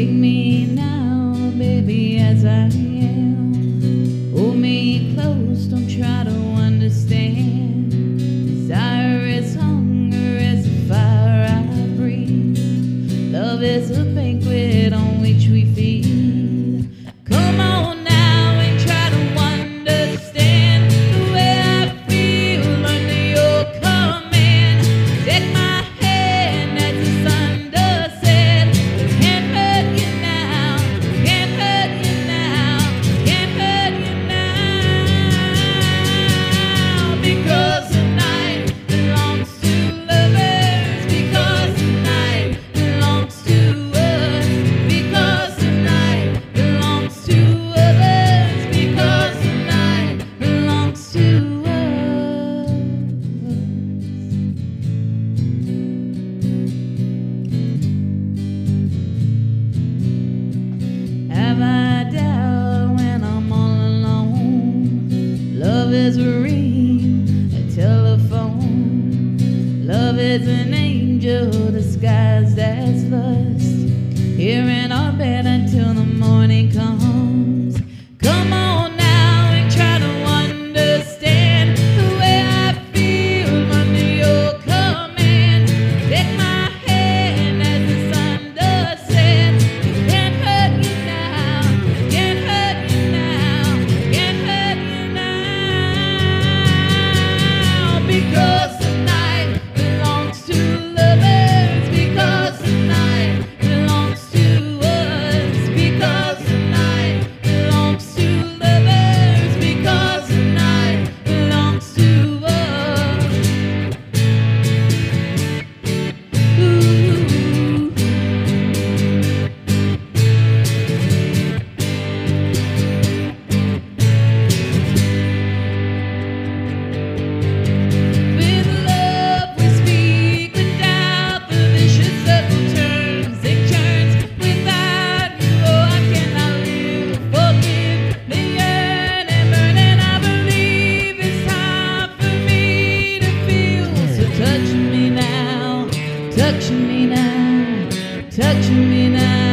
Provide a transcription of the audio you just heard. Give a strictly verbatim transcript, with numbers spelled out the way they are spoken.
Take me now, baby, as I am. Hold me close, don't try to understand. Desire is hunger, is the fire I breathe. Love is a banquet on which we feed. Come on now and try to understand the way I feel under your command. Take my hand as the sun does set. Can't hurt you now, can't hurt you now, can't hurt you now. Because the night belongs to lovers. Because the night belongs to us. Because the night belongs to others. Because the night belongs to us. Have I doubt when I'm all alone? Love is a ring, a telephone. Love is an angel disguised as lust. Here in our bed until the morning comes. Come on now and try to understand the way I feel under your command. Take my hand as the sun does set. Can't hurt you now, can't hurt you now, can't hurt you now. Because the night belongs to lovers. Because the night belongs to us. Because the night belongs to lovers. Because the night belongs to us. Ooh. With love we speak, without the vicious circle turns. It turns without you. Oh, I cannot live. Forgive the yearning, burning. I believe it's time for me to feel. So touch me now, touch me now, touch me now.